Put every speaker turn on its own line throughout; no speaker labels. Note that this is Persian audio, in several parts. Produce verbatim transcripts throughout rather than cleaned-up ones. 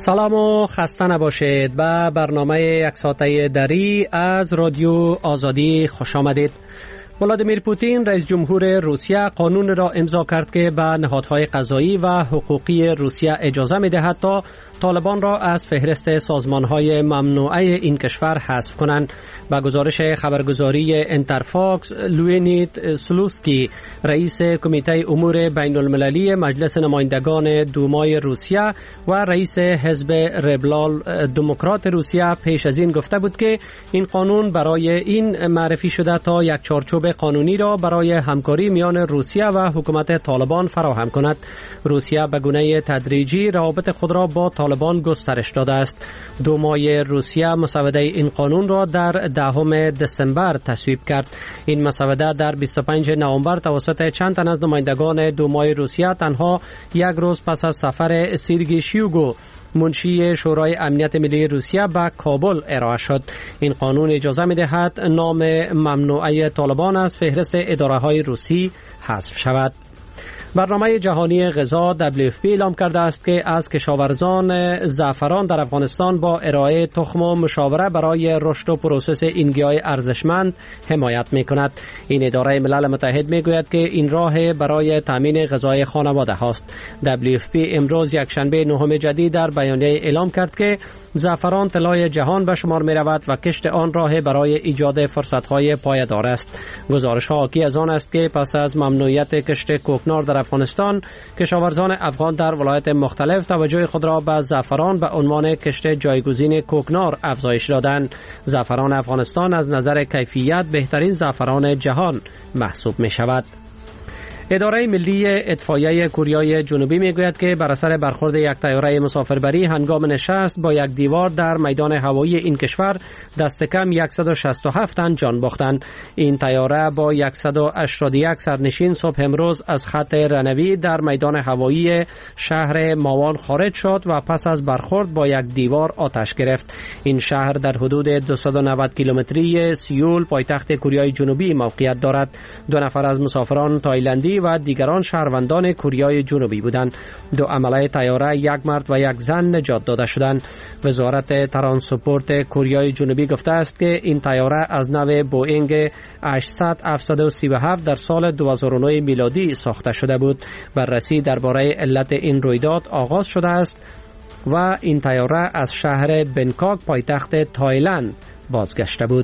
سلام و خسته نباشید. به برنامه یک ساعته دری از رادیو آزادی خوش آمدید. ولادیمیر پوتین رئیس جمهور روسیه قانون را امضا کرد که به نهادهای قضایی و حقوقی روسیه اجازه می‌دهد تا طالبان را از فهرست سازمان‌های ممنوعه این کشور حذف کنند. با گزارش خبرگزاری انترفاکس، لوینید سلوسکی رئیس کمیته امور بین المللی مجلس نمایندگان دومای روسیه و رئیس حزب ریبرال دموکرات روسیه پیش از این گفته بود که این قانون برای این معرفی شده تا یک چارچوب قانونی را برای همکاری میان روسیه و حکومت طالبان فراهم کند. روسیه به گونه تدریجی روابط خود را با طالبان گسترش داده است. دومای روسیه مسوده این قانون را در دهم دسامبر تصویب کرد. این مسوده در بیست و پنجم نوامبر توسط چند تن از نمایندگان دومای روسیه تنها یک روز پس از سفر سیرگی شویگو منشی شورای امنیت ملی روسیه به کابل ارائه شد. این قانون اجازه می‌دهد نام ممنوعه طالبان از فهرست اداره‌های روسی حذف شود. برنامه جهانی غذا دبلیو اف پی اعلام کرده است که از کشاورزان زعفران در افغانستان با ارائه تخم و مشاوره برای رشد و پروسس این گیاه ارزشمند حمایت می‌کند. این اداره ملل متحد می‌گوید که این راه برای تامین غذای خانواده هاست. دبلیو اف پی امروز یک شنبه نهم جدید در بیانیه اعلام کرد که زعفران طلای جهان به شمار می رود و کشت آن راه برای ایجاد فرصت‌های پایدار است. گزارش ها حاکی از آن است که پس از ممنوعیت کشت کوکنار در افغانستان، کشاورزان افغان در ولایات مختلف توجه خود را به زعفران به عنوان کشت جایگزین کوکنار افزایش دادند. زعفران افغانستان از نظر کیفیت بهترین زعفران جهان محسوب می شود. اداره ملی اطفائیه کره جنوبی میگوید که بر اثر برخورد یک طیاره مسافربری هنگام نشست با یک دیوار در میدان هوایی این کشور دست کم صد و شصت و هفت تن جان باختند. این طیاره با صد و هشتاد و یک سرنشین صبح امروز از خط رنوی در میدان هوایی شهر ماوان خارج شد و پس از برخورد با یک دیوار آتش گرفت. این شهر در حدود دویست و نود کیلومتری سیول پایتخت کره جنوبی موقعیت دارد. دو نفر از مسافران تایلندی و دیگران شهروندان کره جنوبی بودند. دو عمله طیاره یک مرد و یک زن نجات داده شدند. وزارت ترانسپورت کره جنوبی گفته است که این طیاره از نوع بوئینگ هشتصد هفتصد و سی و هفت در سال دو هزار و نه میلادی ساخته شده بود. بررسی درباره علت این رویداد آغاز شده است و این طیاره از شهر بنکاک پایتخت تایلند بازگشته بود.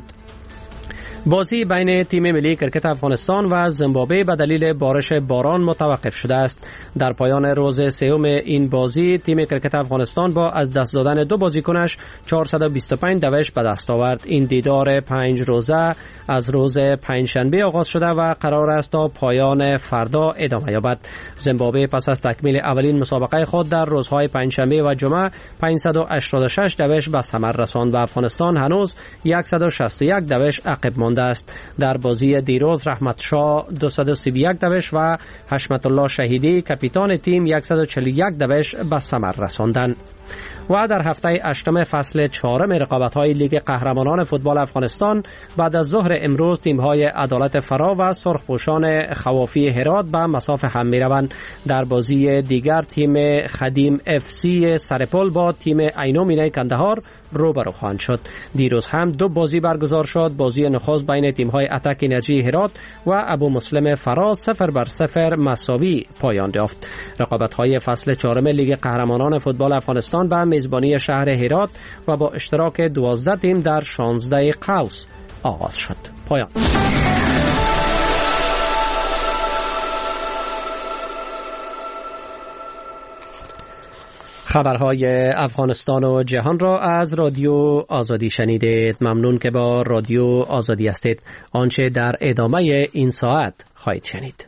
بازی بین تیم ملی کرکت افغانستان و زیمبابوه به دلیل بارش باران متوقف شده است. در پایان روز سوم این بازی تیم کرکت افغانستان با از دست دادن دو بازیکنش چهارصد و بیست و پنج دوش به دست آورد. این دیدار پنج روزه از روز پنجشنبه آغاز شده و قرار است تا پایان فردا ادامه یابد. زیمبابوه پس از تکمیل اولین مسابقه خود در روزهای پنجشنبه و جمعه پانصد و هشتاد و شش دوش به ثمر رساند و افغانستان هنوز صد و شصت و یک دوش عقب مانده است. در بازی دیروز رحمت شاه دویست و سی و یک دوش و حشمت الله شهیدی کاپیتان تیم صد و چهل و یک دوش به ثمر رساندند. و در هفته هشتم فصل چهارم رقابت‌های لیگ قهرمانان فوتبال افغانستان بعد از ظهر امروز تیم‌های عدالت فرا و سرخپوشان خوافی هرات به مصاف هم می‌روند. در بازی دیگر تیم خدیم اف سی سرپل با تیم عینو مینای کندهار روبرو خواهند شد. دیروز هم دو بازی برگزار شد. بازی نخست بین تیم‌های اتک انرژی هرات و ابو مسلم فرا صفر بر صفر مساوی پایان یافت. رقابت‌های فصل چهارم لیگ قهرمانان فوتبال افغانستان به میزبانی شهر هرات و با اشتراک دوازده تیم در شانزده قوس آغاز شد. پایان. خبرهای افغانستان و جهان را از رادیو آزادی شنیدید. ممنون که با رادیو آزادی هستید. آنچه در ادامه این ساعت خواهید شنید.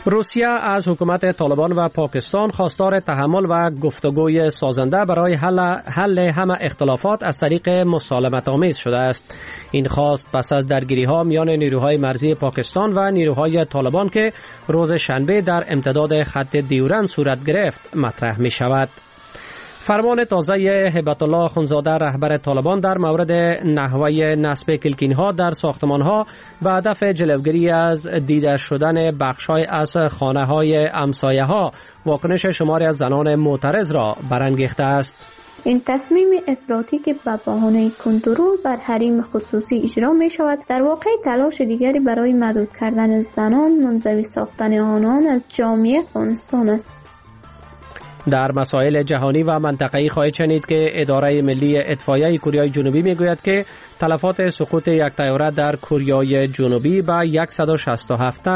روسیه از حکومت طالبان و پاکستان خواستار تحمل و گفتگوی سازنده برای حل, حل همه اختلافات از طریق مسالمت آمیز شده است. این خواست پس از درگیری‌ها میان نیروهای مرزی پاکستان و نیروهای طالبان که روز شنبه در امتداد خط دیورند صورت گرفت مطرح می شود. فرمان تازه هبت الله اخوندزاده رهبر طالبان در مورد نحوه نصب کلکین‌ها در ساختمان‌ها به هدف جلوگیری از دیده شدن بخش‌های از خانه‌های همسایه‌ها واکنش شماری از زنان معترض را برانگیخته است.
این تصمیم افراطی که به بهانه کنترل بر حریم خصوصی اجرا می شود در واقع تلاش دیگری برای محدود کردن زنان، منزوی ساختن آنان از جامعه افغانستان است.
در مسائل جهانی و منطقه‌ای خواهید شنید که اداره ملی اطفائیه کره جنوبی میگوید که تلفات سقوط یک طیاره در کره جنوبی به صد و شصت و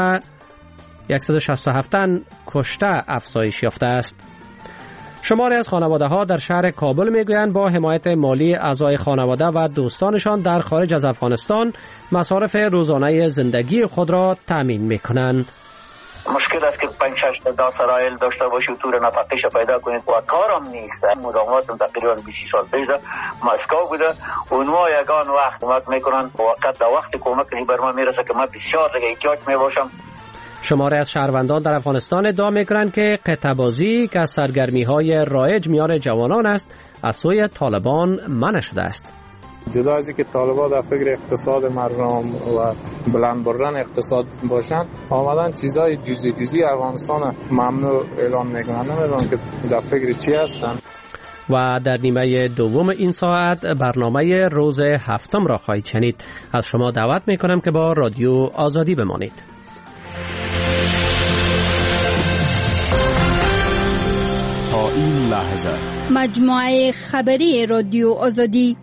هفت تن کشته افزایش یافته است. شماری از خانواده‌ها در شهر کابل میگویند با حمایت مالی اعضای خانواده و دوستانشان در خارج از افغانستان مصارف روزانه زندگی خود را تامین میکنند.
مشکل است که پنج شش تا سرایل داشته باشی و طور نفقیش پیدا کنید و کارم نیست. مداوماتم تقریبا بیست سال پیش در مسکو بوده. اونها یگان وقت کمک میکنن وقت در وقت کمک بر ما میرسه که من بسیار دیگه احتیاج میباشم.
شماره از شهروندان در افغانستان ادعا میکنند که قطع بازی که سرگرمی های رایج میان جوانان است از سوی طالبان منع شده است.
جدا از اینکه طالبان در فکر اقتصاد مردم و بلند بردن اقتصاد باشند، آمدن چیزای جزئی جزئی افغانستان ممنوع اعلان میکنند. نمیدونم که در فکر چی هستند.
و در نیمه دوم این ساعت برنامه روز هفتم را خواهید شنید. از شما دعوت میکنم که با رادیو آزادی بمانید.
تا این لحظه
مجموعه خبری رادیو آزادی.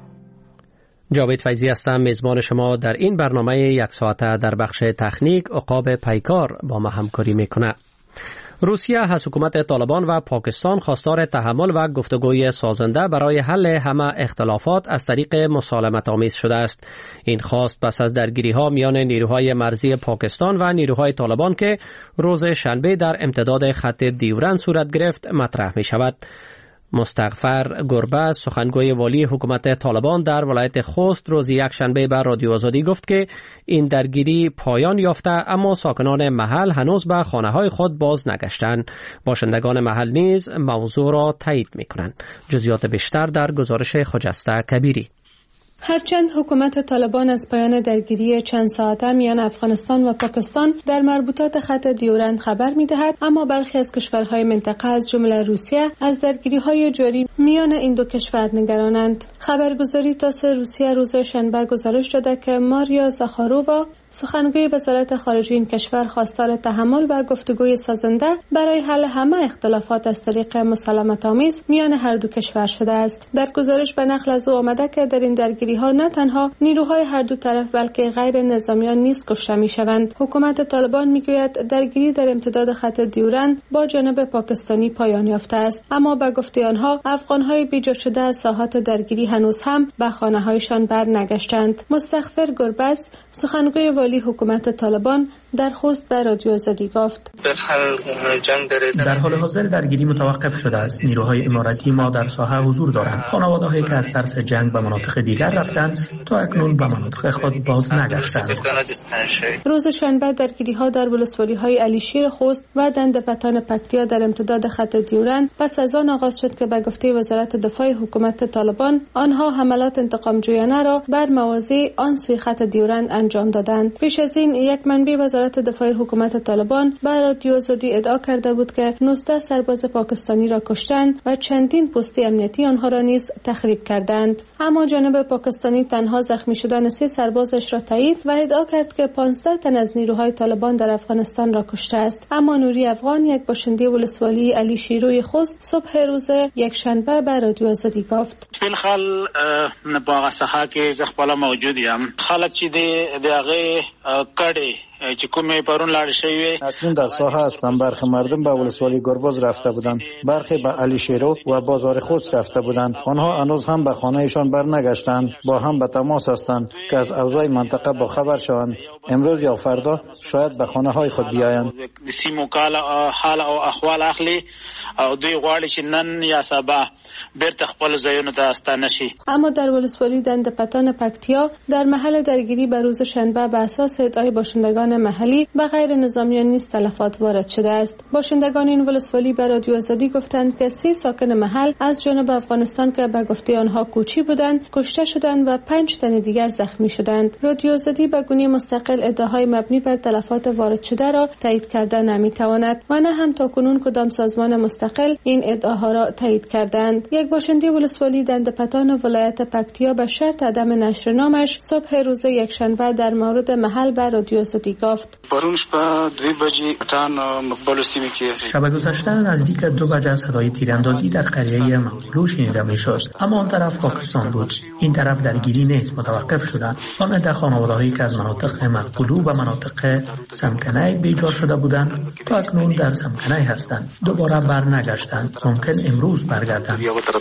جاوید فیضی هستم، میزبان شما در این برنامه یک ساعته. در بخش تکنیک عقاب پیکار با ما همکاری میکنه. روسیه از حکومت طالبان و پاکستان خواستار تحمل و گفتگوی سازنده برای حل همه اختلافات از طریق مسالمت آمیز شده است. این خواست پس از درگیری‌ها میان نیروهای مرزی پاکستان و نیروهای طالبان که روز شنبه در امتداد خط دیورند صورت گرفت مطرح می شود. مستغفر گربز سخنگوی والی حکومت طالبان در ولایت خوست روز یک شنبه به رادیو آزادی گفت که این درگیری پایان یافته، اما ساکنان محل هنوز به خانه‌های خود باز نگشتند. باشندگان محل نیز موضوع را تایید می‌کنند. جزئیات بیشتر در گزارش خجسته کبیری.
هرچند حکومت طالبان از پایان درگیری چند ساعته میان افغانستان و پاکستان در مربوطات خط دیورند خبر می‌دهد، اما برخی از کشورهای منطقه از جمله روسیه از درگیری‌های جاری میان این دو کشور نگرانند. خبرگزاری تاس روسیه روز شنبه گزارش داده که ماریا زاخارووا سخنگوی وزارت خارجه این کشور خواستار تحمل و گفتگوی سازنده برای حل همه اختلافات از طریق مسالمت آمیز میان هر دو کشور شده است. در گزارش به نقل از او آمده که در این درگیری‌ها نه تنها نیروهای هر دو طرف بلکه غیر نظامیان نیز کشته می‌شوند. حکومت طالبان می‌گوید درگیری در امتداد خط دیورند با جانب پاکستانی پایان یافته است، اما به گفته آنها افغان‌های بیجا شده از ساحات درگیری هنوز هم به خانه‌هایشان برنگشتند. مستغفر گربز سخنگوی والی حکومت طالبان در خوست به رادیو آزادی گفت:
در حال حاضر درگیری متوقف شده است. نیروهای اماراتی ما در ساحه حضور دارند. خانواده‌هایی که از ترس جنگ به مناطق دیگر رفتند تا اکنون به مناطق خود باز نگشتند.
روز شنبه درگیری‌ها در ولسوالی‌های علیشیر خوست و دندپتان پکتیا در امتداد خط دیورند پس از آن آغاز شد که به گفته وزارت دفاع حکومت طالبان آنها حملات انتقام جویانه را بر مواضع آن سوی خط دیورند انجام دادند. پیش از این یک منبع وزارت دفاع حکومت طالبان به رادیو آزادی ادعا کرده بود که نوزده سرباز پاکستانی را کشتند و چندین پستی امنیتی آنها را نیز تخریب کردند. اما جانب پاکستانی تنها زخمی شدن سه سربازش را تایید و ادعا کرد که پانزده تن از نیروهای طالبان در افغانستان را کشته است. اما نوری افغان یک باشنده ولسوالی علی شیروی خوست صبح روز یک شنبه به رادیو آزادی گفت:
بالخال باغ سخا کې زغپاله موجود یم. خلک چې د هغه کډې چې کومې پرون لاړ شوی.
اکنون در ساحه هستند. برخی مردم به ولسوالی گرباز رفته بودند، برخی به علی شیرو و بازار خود رفته بودند. آنها هنوز هم به خانه‌شان برنگشتند، با هم به تماس هستند که از اوضاع منطقه با خبر شوند. امروز یا فردا شاید به خانه‌های خود بیایند.
سیمو کال حال او احوال اخلي او دوی غواړي چې نن یا سبا بیرته خپل ځایونو ته ستانه شي.
اما در ولسوالی دندپتان پکتیا در محل درگیری به روز شنبه به اساس ادعای باشندگان محلی و غیر نظامیان نیز تلفات وارد شده است. باشندگان این ولسوالی به رادیو آزادی گفتند که سی ساکن محل از جانب افغانستان که به گفته آنها کوچی بودند کشته شدند و پنج تن دیگر زخمی شدند. رادیو آزادی به گونه مستقل ادعاهای مبنی بر تلفات وارد شده را تایید کرده نمیتواند و نه هم تاکنون کدام سازمان مستقل این ادعاها را تایید کردند. یک باشنده ولسوالی دندپتان ولایت پکتیا به شرط عدم نشر نامش صبح روز یکشنبه در مورد محل به رادیو آزادی گفت:
شب گذشته نزدیک دو بجه صدای تیراندازی در قریه مقبولو شنیده میشد، اما آن طرف پاکستان بود. این طرف درگیری نیز متوقف شده. آن عده خانواده‌هایی که از مناطق مقبولو و مناطق سمکنه بیجار شده بودند تا اکنون در سمکنه هستند. دوباره برنگشتند. ممکن امروز برگردند.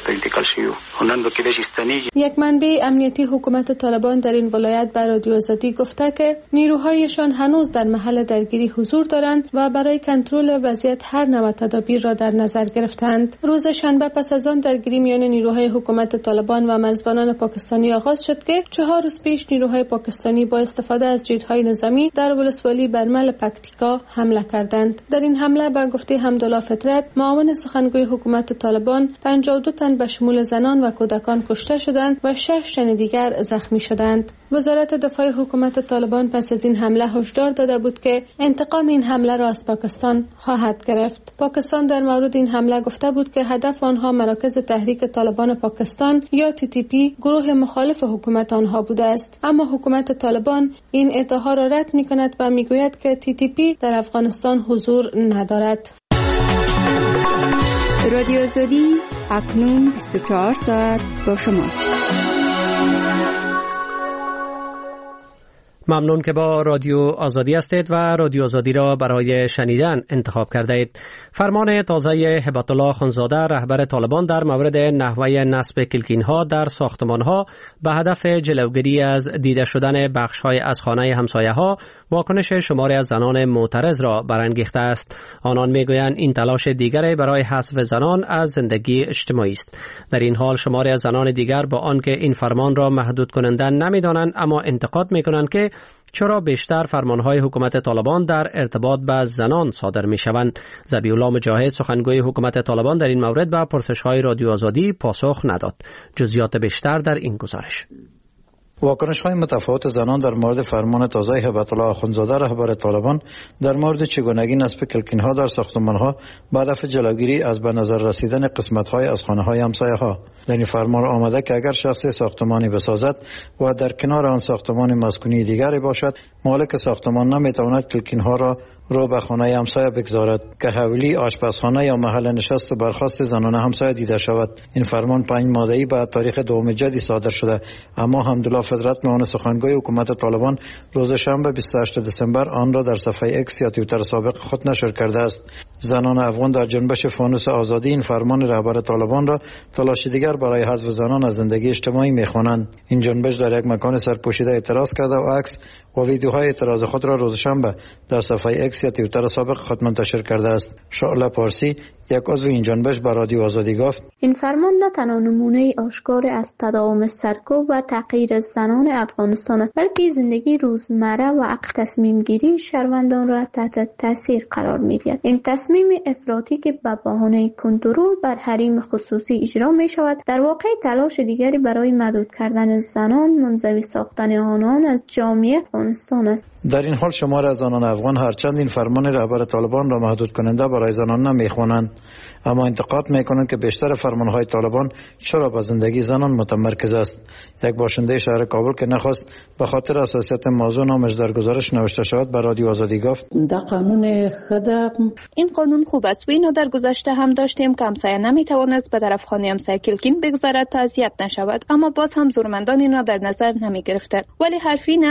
یک منبع امنیتی حکومت طالبان در این ولایت به رادیو آزادی گفته که نیروهایشان هنوز در محل درگیری حضور دارند و برای کنترل وضعیت هر نوع تدابیر را در نظر گرفتند. روز شنبه پس از آن درگیری میان نیروهای حکومت طالبان و مرزبانان پاکستانی آغاز شد که چهار روز پیش نیروهای پاکستانی با استفاده از جیت‌های نظامی در ولسوالی برمل پکتیکا حمله کردند. در این حمله به گفته حمدالله فطرت معاون سخنگوی حکومت طالبان پنجاه و دو تن به شمول زنان و کودکان کشته شدند و شش تن دیگر زخمی شدند. وزارت دفاع حکومت طالبان پس از این حمله هشدار داده بود که انتقام این حمله را از پاکستان خواهد گرفت. پاکستان در مورد این حمله گفته بود که هدف آنها مراکز تحریک طالبان پاکستان یا تی تی پی گروه مخالف حکومت آنها بوده است، اما حکومت طالبان این ادعاها را رد می‌کند و میگوید که تی تی پی در افغانستان حضور ندارد.
رادیو آزادی اکنون بیست و چهار ساعت با شماست.
ممنون که با رادیو آزادی هستید و رادیو آزادی را برای شنیدن انتخاب کرده اید. فرمان تازه هبت الله خانزاده رهبر طالبان در مورد نحوه نصب کلکین‌ها در ساختمان‌ها به هدف جلوگیری از دیده شدن بخش‌های از خانه همسایه‌ها واکنش شماری از زنان معترض را برانگیخته است. آنان می‌گویند این تلاش دیگری برای حذف زنان از زندگی اجتماعی است. در این حال شماری از زنان دیگر با آنکه این فرمان را محدود کننده نمی‌دانند اما انتقاد می‌کنند که چرا بیشتر فرمانهای حکومت طالبان در ارتباط با زنان صادر می شوند. ذبیح‌الله مجاهد سخنگوی حکومت طالبان در این مورد به پرسش‌های رادیو آزادی پاسخ نداد. جزئیات بیشتر در این گزارش.
واکنش‌های متفاوت زنان در مورد فرمان تازه هبت الله اخوندزاده رهبر طالبان در مورد چگونگی نصب کلکین‌ها در ساختمان‌ها به هدف جلوگیری از به نظر رسیدن قسمت‌های از خانه‌های همسایه‌ها. در این فرمان آمده که اگر شخصی ساختمانی بسازد و در کنار آن ساختمان مسکونی دیگری باشد، مالک ساختمان نمی‌تواند کلکین‌ها را رو به خانه همسایه بگذارد که حولی، آشپزخانه یا محل نشست و برخاست زنان همسایه دیده شود. این فرمان پنج ماده‌ای بعد تاریخ دوم جدی صادر شده، اما حمدالله فطرت معاون سخنگوی حکومت طالبان روز شنبه بیست و هشتم دسامبر آن را در صفحه اکس یا توییتر سابق خود نشر کرده است. زنان افغان در جنبش فانوس آزادی این فرمان رهبر طالبان را تلاش دیگر برای حذف زنان از زندگی اجتماعی می‌خوانند. این جنبش در یک مکان سرپوشیده اعتراض کرده و عکس و ویدیوهای اعتراض خود را روز شنبه در صفحه اکس یا توییتر سابق خود منتشر کرده است. شعله پارسی یک عضو این جنبش به رادیو آزادی گفت:
این فرمان نه تنها نمونه آشکار از تداوم سرکوب و تغییر زنان افغانستان است، بلکه زندگی روزمره و حق تصمیم گیری شهروندان را تحت تاثیر قرار می‌دهد. این تصمیم افراطی که به بهانه کنترل بر حریم خصوصی اجرا می شود در واقع تلاش دیگری برای محدود کردن زنان، منزوی ساختن آنان از جامعه افغانستان است.
در این حال شمار از زنان افغان هرچند این فرمان رهبر طالبان را محدود کننده برای زنان نمی‌خوانند، اما انتقاد می‌کنند که بیشتر فرمان‌های طالبان چرا به زندگی زنان متمرکز است. یک باشنده شهر کابل که نخواست به خاطر حساسیت موضوع نامش در گزارش نوشته شود به رادیو آزادی گفت:
در قانون خدا
این قانون خوب است و اینو در گذشته هم داشتیم که همسایه نمی‌توانست به طرف خانه همسایه کلکین بگذارد تا اذیت نشود، اما باز هم زورمندان این را در نظر نمی‌گرفتند. ولی حرف این است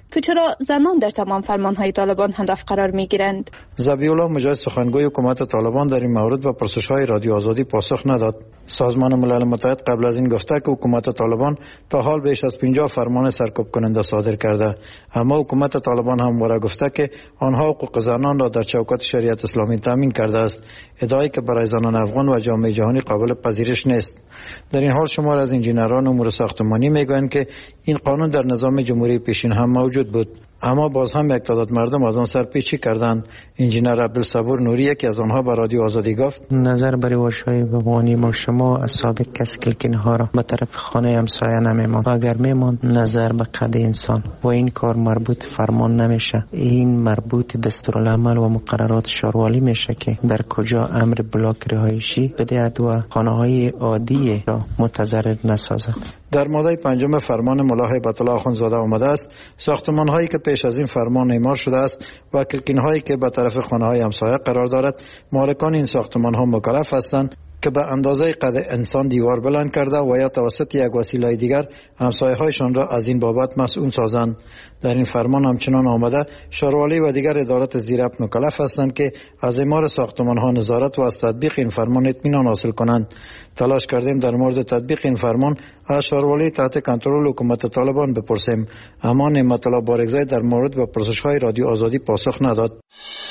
تو چرا زنان در تمام فرمانهای طالبان هدف قرار میگیرند؟
ذبیح الله مجاهد سخنگوی حکومت طالبان در این مورد به پرسش‌های رادیو آزادی پاسخ نداد. سازمان ملل متحد قبل از این گفته که حکومت طالبان تا حال بیش از پنجاه فرمان سرکوب کننده صادر کرده، اما حکومت طالبان همواره گفته که آنها حقوق زنان را در چوکات شریعت اسلامی تامین کرده است، ادعایی که برای زنان افغان و جامعه جهانی قابل پذیرش نیست. در این حال شمار از انجینران امور ساختمانی میگویند که این قانون در نظام جمهوری پیشین هم موجود بود، اما باز هم یک تعداد مردم از آن سرپیچی کردند. انجینر عبدالصبور نوری یکی از آنها به رادیو آزادی گفت:
نظر بر واژه‌های بوانی ما شما از سابق کسی کلکنها را به طرف خانه همسایه نمیمان، اگر میمان نظر به قد انسان و این کار مربوط فرمان نمیشه، این مربوط دستورالعمل و مقررات شاروالی میشه که در کجا امر بلاک رهایشی بدهد و خانه های عادی را متضرر نسازد.
در ماده پنجم فرمان ملا هیبت الله اخوندزاده آمده است ساختمان هایی که پیش از این فرمان اعمار شده است و کلکین هایی که به طرف خانه های همسایه قرار دارد، مالکان این ساختمان ها مکلف هستند که به اندازه قد انسان دیوار بلند کرده و یا توسط یک وسیله دیگر همسایه هایشان را از این بابت مسئول سازند. در این فرمان همچنان آمده شاروالی و دیگر ادارات زیربط مکلف هستند که از اعمار ساختمان ها نظارت و از تطبیق این فرمان اطمینان حاصل کنند. تلاش کردیم در مورد تطبیق این فرمان از شاروالی تحت کنترل حکومت طالبان بپرسیم، اما نعمت الله بارگزای در مورد به پرسش های رادیو آزادی پاسخ نداد.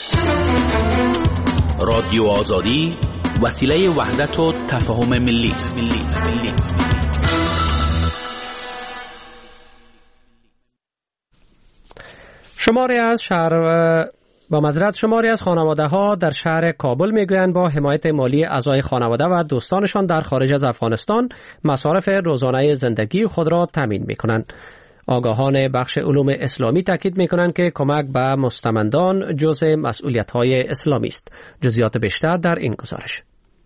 رادیو آزادی وسیله وحدت و تفاهم ملی است.
شماری از شهر با معذرت شماری از خانواده ها در شهر کابل میگویند با حمایت مالی اعضای خانواده و دوستانشان در خارج از افغانستان مصارف روزانه زندگی خود را تامین میکنند. آگاهان بخش علوم اسلامی تاکید میکنند که کمک به مستمندان جزء مسئولیت‌های اسلامی است. جزئیات بیشتر در این گزارش.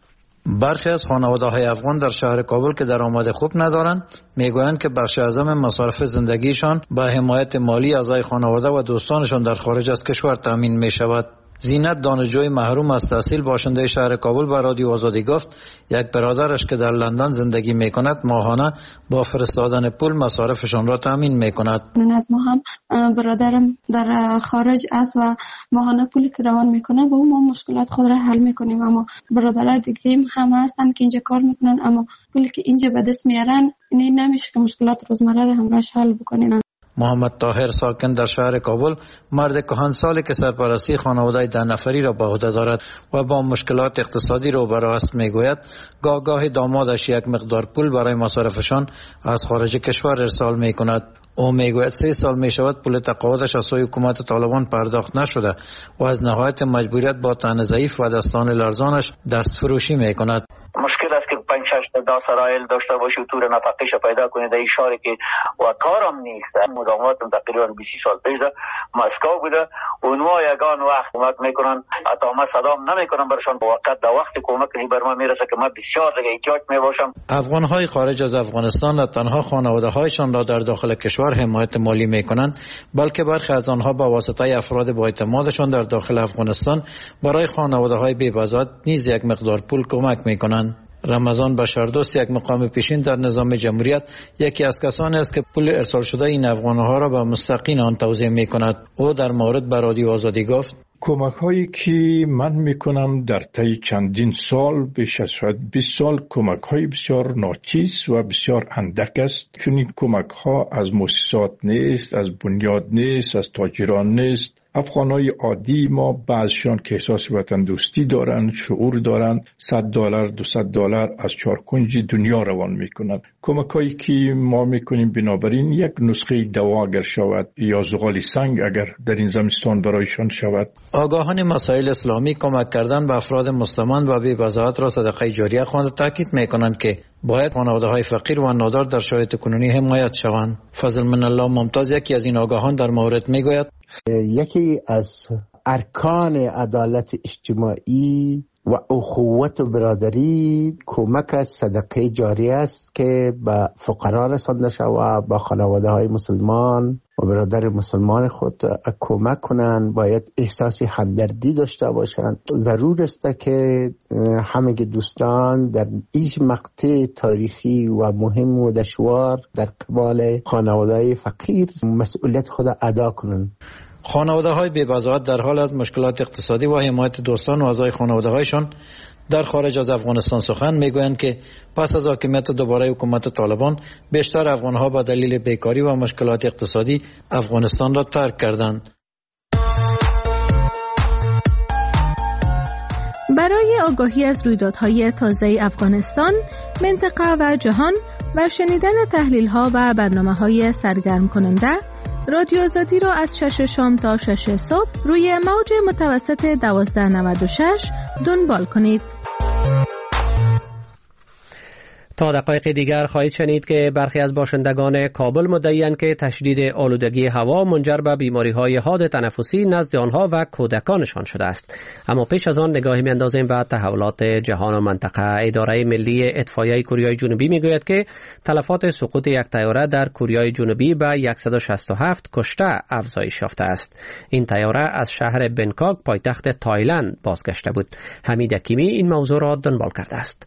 برخی از خانواده‌های افغان در شهر کابل که درآمد خوب ندارند میگویند که بخش اعظم مصارف زندگیشان با حمایت مالی اعضای خانواده و دوستانشان در خارج از کشور تامین میشود. زینت دانشجوی محروم از تحصیل باشنده شهر کابل به رادیو آزادی گفت یک برادرش که در لندن زندگی میکند ماهانه با فرستادن پول مصارفشان را تامین میکند.
از ما هم برادرم در خارج است و ماهانه پولی که روان میکنه با اون ما مشکلات خود را حل میکنیم، اما برادرای دیگه هم هستن که اینجا کار میکنن اما پولی که اینجا به دست میارن این نمیشه که مشکلات روزمره را همراهش حل بکنیم.
محمد طاهر ساکن در شهر کابل مرد کهنسالی که سرپرستی خانواده ده نفری را به عهده دارد و با مشکلات اقتصادی روبرو است میگوید گاه گاه دامادش یک مقدار پول برای مصارفشان از خارج کشور ارسال میکند. او میگوید سه سال میشود پول تقاعدش از سوی حکومت طالبان پرداخت نشده و از نهایت مجبوریت با تن ضعیف و دستان لرزانش دست فروشی میکند.
مشکل است که پنج شش تا سرایل داشته باشی و تور نفقهش پیدا کنی در این شهری که و کارم نیست. مداوماتم تقریبا بیست سال پیش در مسکو بوده. اونها یگان وقت کمک میکنن، حتی ما صدام نمیکنم برشان با وقت در وقت کمک بر ما میرسه که ما بسیار دیگه احتیاج میباشم.
افغانهای خارج از افغانستان نه تنها خانواده هایشان را در داخل کشور حمایت مالی میکنند، بلکه برخی از آنها با واسطه افراد با اعتمادشان در داخل افغانستان برای خانواده های بی‌بزاعت نیز یک مقدار پول کمک میکنند. رمضان بشردوست یک مقام پیشین در نظام جمهوریت یکی از کسانی است که پول ارسال شده این افغانها را به مستقین آن توزیع می کند. او در مورد به رادیو آزادی گفت
کمک هایی که من میکنم در طی چندین سال بیش از شاید بیست سال کمک های بسیار ناچیز و بسیار اندک است، چون این کمک ها از مؤسسات نیست، از بنیاد نیست، از تاجران نیست. افغانای عادی ما بعضشان که احساس وطن دوستی دارن، شعور دارن، صد دلار دویست دلار از چهار کنج دنیا روان میکنن. کمکایی که ما میکنیم بنابراین یک نسخه دوا اگر شود یا زغال سنگ اگر در این زمستان برایشان شود.
آگاهان مسائل اسلامی کمک کردن به افراد مستمند و بی‌بزاعت را صدقه جاریه خوانده تاکید میکنند که باید خانواده‌های فقیر و نادار در شرایط کنونی حمایت شوند. فضل من الله ممتاز یکی از این آگاهان در مورد میگوید
یکی از ارکان عدالت اجتماعی و اخوت و برادری کمک صدقه جاری است که به فقرا رسانده شود، با خانواده های مسلمان و برادر مسلمان خود کمک کنند. باید احساس همدردی داشته باشند. ضرور است که همه دوستان در ایج مقطع تاریخی و مهم و دشوار در قبال خانواده فقیر مسئولیت خود ادا کنند.
خانواده های بی‌بضاعت در حال از مشکلات اقتصادی و حمایت دوستان و اعضای خانواده هایشان در خارج از افغانستان سخن میگویند که پس از حاکمیت دوباره حکومت طالبان بیشتر افغان ها به دلیل بیکاری و مشکلات اقتصادی افغانستان را ترک کردند.
برای آگاهی از رویدادهای تازه افغانستان، منطقه و جهان و شنیدن تحلیل‌ها و برنامه‌های سرگرم کننده، رادیو آزادی را از شش شام تا شش صبح روی موج متوسط دوازده نود و شش دنبال کنید.
تا دقایق دیگر خواهید شنید که برخی از باشندگان کابل مدعی‌اند که تشدید آلودگی هوا منجر به بیماری‌های حاد تنفسی نزد آنها و کودکانشان شده است. اما پیش از آن نگاهی می‌اندازیم به تحولات جهان و منطقه. اداره ملی اطفائیه کره جنوبی می‌گوید که تلفات سقوط یک طیاره در کره جنوبی به صد و شصت و هفت کشته افزایش یافته است. این طیاره از شهر بنکاک پایتخت تایلند بازگشته بود. حمید حکیمی این موضوع را دنبال کرده است.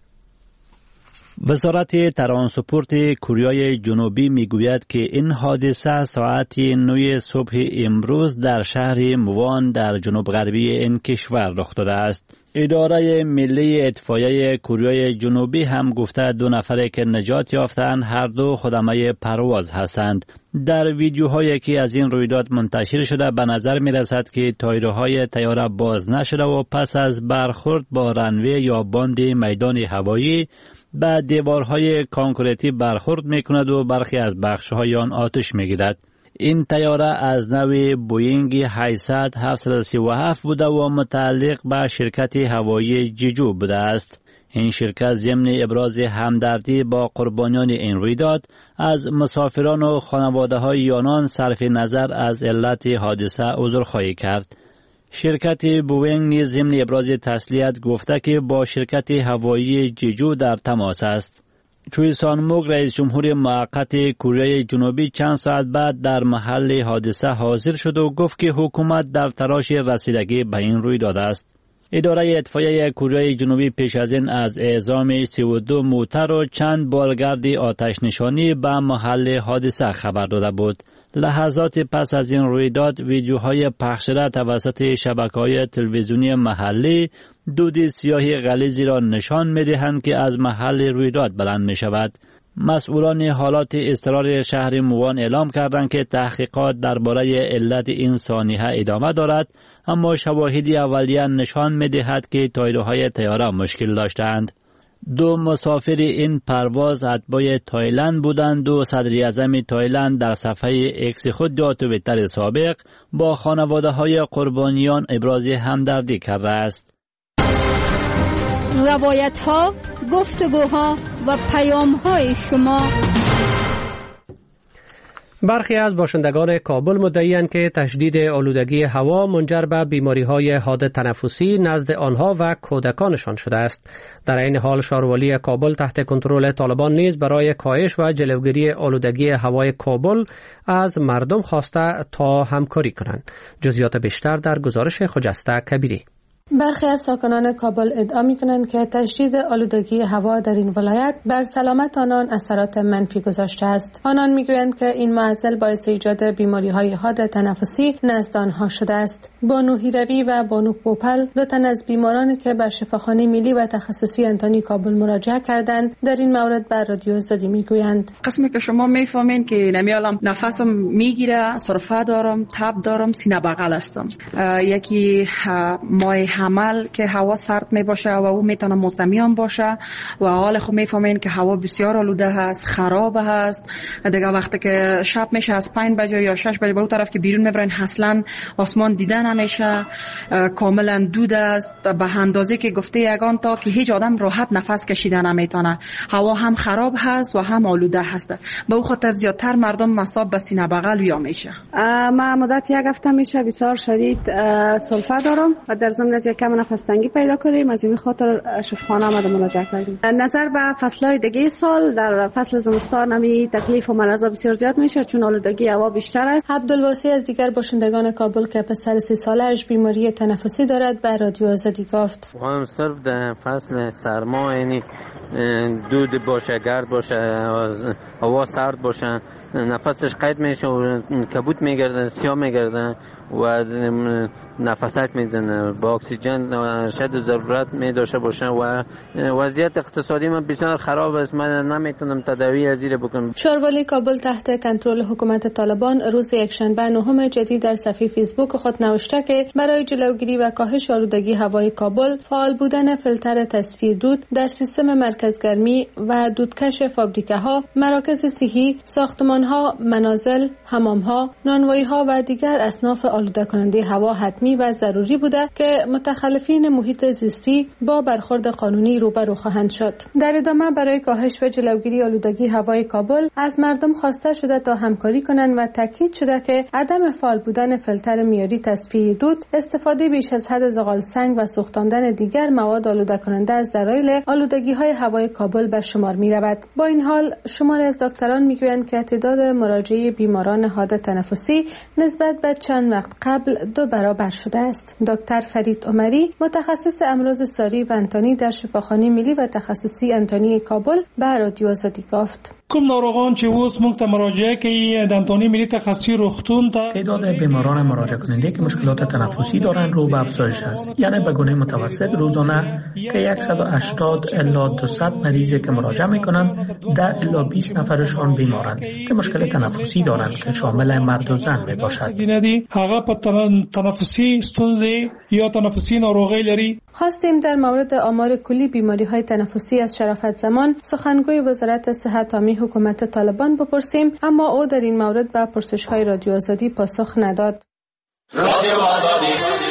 وزارت ترانسپورت کره جنوبی میگوید که این حادثه ساعت نه صبح امروز در شهر موان در جنوب غربی این کشور رخ داده است. اداره ملی اطفائیه کره جنوبی هم گفته دو نفر که نجات یافتند هر دو خدمه پرواز هستند. در ویدیوهایی که از این رویداد منتشر شده به نظر می رسد که تایرهای طیاره باز نشده و پس از برخورد با رنوی یا باند میدان هوایی به دیوارهای کانکریتی برخورد میکند و برخی از بخش‌های آن آتش میگیرد. این طیاره از نوع بوینگ هشتصد هفتصد و سی و هفت بوده و متعلق به شرکت هوایی جیجو بوده است. این شرکت ضمن ابراز همدردی با قربانیان این رویداد از مسافران و خانواده‌های آنان صرف نظر از علت حادثه عذرخواهی کرد. شرکت بوینگ نیز ضمن ابراز تسلیت گفته که با شرکت هوایی جیجو در تماس است. چوی سانموک رئیس جمهور موقت کره جنوبی چند ساعت بعد در محل حادثه حاضر شد و گفت که حکومت در تلاش رسیدگی به این رویداد است. اداره اطفائیه کره جنوبی پیش از این از اعزام سی و دو موتر و چند بالگرد آتش نشانی به محل حادثه خبر داده بود. لحظات پس از این رویداد ویدیوهای پخش شده توسط شبکه‌های تلویزیونی محلی دود سیاه غلیظی را نشان می‌دهند که از محل رویداد بلند می‌شود. مسئولان حالات اضطراری شهر موان اعلام کردند که تحقیقات درباره علت این سانحه ادامه دارد، اما شواهدی اولیه نشان می‌دهد که تایرهای طیاره مشکل داشتند. دو مسافر این پرواز اتباع تایلند بودند و صدر اعظم تایلند در صفحه اکس خود در توییتر سابق با خانواده های قربانیان ابراز همدردی کرده است.
روایت ها، گفتگوها و پیام های شما.
برخی از باشندگان کابل مدعی‌اند که تشدید آلودگی هوا منجر به بیماری‌های حاد تنفسی نزد آنها و کودکانشان شده است. در این حال شهروالی کابل تحت کنترل طالبان نیز برای کاهش و جلوگیری آلودگی هوای کابل از مردم خواسته تا همکاری کنند. جزئیات بیشتر در گزارش خجسته کبیری.
برخی از ساکنان کابل ادعا می‌کنند که تشدید آلودگی هوا در این ولایت بر سلامت آنان اثرات منفی گذاشته است. آنان می‌گویند که این معضل باعث ایجاد بیماری‌های حاد تنفسی نزد آنها شده است. بانو هیروی و بانو پوپل، دو تن از بیمارانی که به شفاخانه ملی و تخصصی انتانی کابل مراجعه کردند، در این مورد بر رادیو آزادی می‌گویند:
قسمی که شما می‌فهمین که نمیالم نفسم میگیره، سرفه دارم، تب دارم، سینه بغل هستم. یکی مای حمل که هوا سرد می باشه و او میتونه موسمی هم باشه و حال خود میفهمین که هوا بسیار آلوده هست، خراب هست. دیگه وقتی که شب میشه از پنج بجه یا شش بجه به اون طرف که بیرون میبرین اصلا آسمان دیده نمیشه، کاملا دود است به اندازه که گفته یگان تا که هیچ آدم راحت نفس کشیدن نمیتونه. هوا هم خراب هست و هم آلوده هست. به اون خاطر زیادتر مردم مصاب به سینه بغل ویا میشه.
ما مدت یک هفته میشه بسیار شدید سلفه دارم و در ضمن
بعضی کم نفس تنگی پیدا کردیم، از این خاطر شفاخانه آمده مراجعه کردیم. نظر به فصل‌های دیگه سال در فصل زمستان همی تکلیف و مرضا بسیار زیاد میشه چون آلودگی هوا بیشتر است.
عبدالواسی از دیگر باشندگان کابل که پسر سی سالش بیماری تنفسی دارد به رادیو آزادی گفت:
هم صرف در فصل سرما یعنی دود باشه، گرد باشه، هوا سرد باشه، نفسش قید میشه و کبود میگرده، سیاه میگرده و نفسک میزنه، با اکسیژن شاید ضرورت میداشته باشه و وضعیت اقتصادی من بسیار خراب است. من نمیتونم تداوی از این بکنم.
شاروالی کابل تحت کنترل حکومت طالبان روز یکشنبه نهم جدید در صفحه فیسبوک خود نوشته که برای جلوگیری و کاهش آلودگی هوای کابل فعال بودن فیلتر تصفیه دود در سیستم مرکزگرمی و دودکش فابریکه ها، مراکز صحی، ساختمان ها، منازل، حمام ها، نانوایی ها و دیگر اصناف آلوده کننده هوا حتمی و ضروری بوده که متخلفین محیط زیستی با برخورد قانونی روبرو خواهند شد. در ادامه برای کاهش و جلوگیری آلودگی هوای کابل از مردم خواسته شده تا همکاری کنند و تاکید شده که عدم فعال بودن فیلتر معیاری تصفیه دود، استفاده بیش از حد زغال سنگ و سوختاندن دیگر مواد آلوده کننده از دلایل آلودگی های هوای کابل به شمار می رود. با این حال شماری از دکتران می گویند که تعداد مراجعه بیماران حاد تنفسی نسبت به چند وقت قبل دو برابر شده است. دکتر فرید عمری متخصص امراض ساری و انتانی در شفاخانه ملی و تخصصی انتانی کابل به رادیو آزادی گفت:
کوم ناروغان چې اوس موږ ته مراجعه کوي د انتونی ملی تخصصی روغتون ته
تعداد بیماران مراجعه کننده که مشکلات تنفسی دارند رو به افزایش است. یعنی به گونه متوسط روزانه که صد و هشتاد الی دویست مریضی که مراجعه میکنند ده الی بیست نفرشان بیمارند که مشکل تنفسی دارند که شامل مرد و زن می باشد.
هغه په تنفسی ستونزې یا تنفسی ناروغی لري.
خواستیم در مورد آمار کلی بیماری های تنفسی از شرافت زمان سخنگوی وزارت صحت عامه حکومت طالبان بپرسیم، اما او در این مورد به پرسش‌های رادیو آزادی پاسخ نداد.
رادیو آزادی.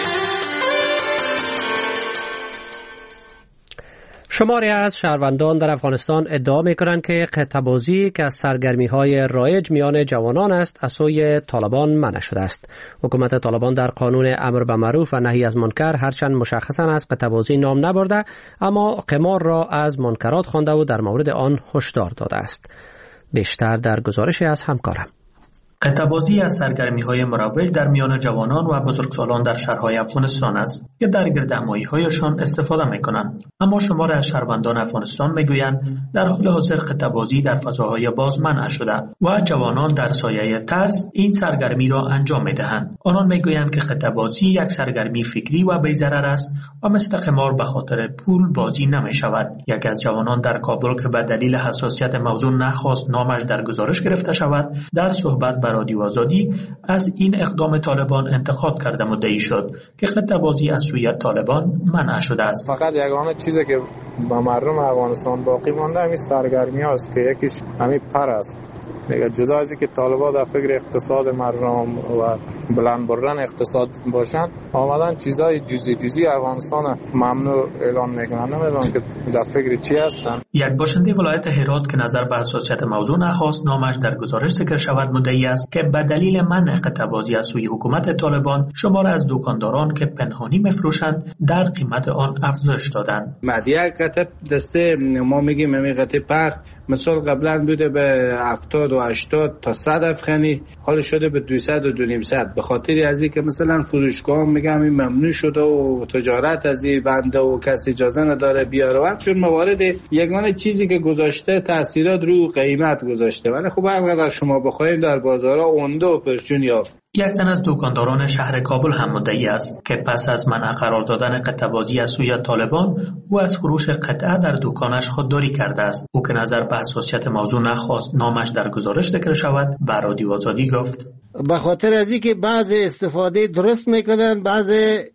شماری از شهروندان در افغانستان ادعا می‌کنند که قطع‌بازی که از سرگرمی‌های رایج میان جوانان است از سوی طالبان منع شده است. حکومت طالبان در قانون امر به معروف و نهی از منکر هرچند مشخصاً از قطع‌بازی نام نبرده، اما قمار را از منکرات خوانده و در مورد آن هشدار داده است. بیشتر در گزارشی از همکارم.
قطع‌بازی از سرگرمی‌های مروج در میان جوانان و بزرگسالان در شهرهای افغانستان است که در گردهمایی‌هایشان استفاده می‌کنند. اما شمار از شهروندان افغانستان می‌گویند در حال حاضر قطع‌بازی در فضاهای باز منع شده و جوانان در سایه ترس این سرگرمی را انجام می‌دهند. آنان می‌گویند که قطع‌بازی یک سرگرمی فکری و بی‌ضرر است و مثل قمار به خاطر پول بازی نمی‌شود. یکی از جوانان در کابل که به دلیل حساسیت موضوع نخواست نامش در گزارش گرفته شود، در صحبت با رادیو آزادی از این اقدام طالبان انتقاد کرده مدعی شد که قطع‌بازی از سوی طالبان منع شده است.
فقط یگانه چیزی که با مردم افغانستان باقی مانده همین سرگرمی هاست که یکیش همین پر است. میگه جدا از اینکه طالبان در فکر اقتصاد مردم و بلند بردن اقتصاد باشند، آمدن چیزای جزئی جزئی افغانستان ممنوع اعلان میکنن، نمیدونم که در فکر چی هستن.
یک باشنده ولایت هرات که نظر به حساسیت موضوع نخواست نامش در گزارش ذکر شود مدعی است که به دلیل منع قطع‌بازی از سوی حکومت طالبان شمار از دکانداران که پنهانی میفروشند در قیمت آن افزایش دادند.
یک قطعه دسته ما میگیم همین قطعه پر مثال قبلا بوده به هفتاد و هشتاد تا صد افغانی، حالا شده به دویست و دویست. به خاطر از این که مثلا فروشگاه میگم این ممنوع شده و تجارت از این بنده و کسی اجازه نداره بیاره، چون موارد یگانه چیزی که گذاشته تاثیرات رو قیمت گذاشته. ولی خب هرقدر شما بخواید در بازارها اونده و پرچون یافت.
یک تن از دکانداران شهر کابل هم مدعی است که پس از منع قرار دادن قطع‌بازی از سوی طالبان او از فروش قطعه در دکانش خودداری کرده است. او که نظر به حساسیت موضوع نخواست نامش در گزارش ذکر شود به رادیو آزادی گفت:
به خاطر از اینکه بعض استفاده درست میکنن بعض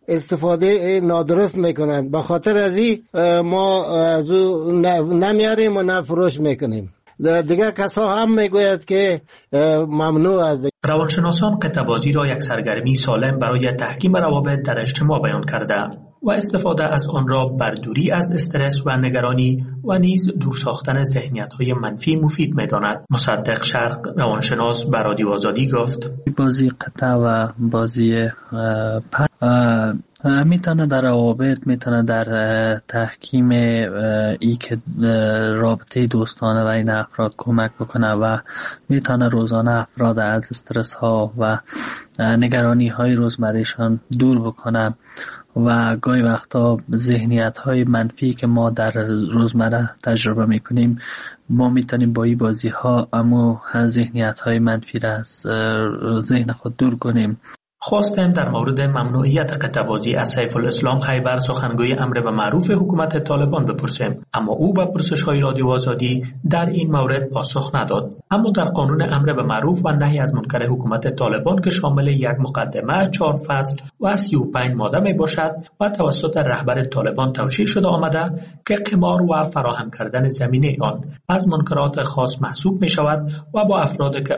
استفاده نادرست میکنن، به خاطر از این ما از او نمیاریم و نفروش میکنیم. دیگر کسا هم میگوید که ممنوع است.
روانشناسان قطع‌بازی را یک سرگرمی سالم برای تحکیم روابط در اجتماع بیان کرده و استفاده از آن را بر دوری از استرس و نگرانی و نیز دور ساختن ذهنیت‌های منفی مفید می‌داند. مصدق شرق روانشناس به رادیو آزادی گفت:
بازی قطع و بازی پر
میتونه در روابط، میتونه در تحکیم ای که رابطه دوستانه و این افراد کمک بکنه و میتونه روزانه افراد از استرس ها و نگرانی های روزمرهشان دور بکنه و گاهی وقتا ذهنیت های منفی که ما در روزمره تجربه میکنیم ما میتونیم با این بازی ها اما ذهنیت های منفی را از ذهن خود دور کنیم.
خواستیم در مورد ممنوعیت قطع‌بازی از سیف الاسلام خیبر سخنگوی امر به معروف حکومت طالبان بپرسیم، اما او به پرسش‌های رادیو آزادی در این مورد پاسخ نداد. اما در قانون امر به معروف و نهی از منکر حکومت طالبان که شامل یک مقدمه، چهار فصل و سی و پنج ماده می باشد و توسط رهبر طالبان توشیح شده آمده که قمار و فراهم کردن زمینه آن از منکرات خاص محسوب می شود و با افراد که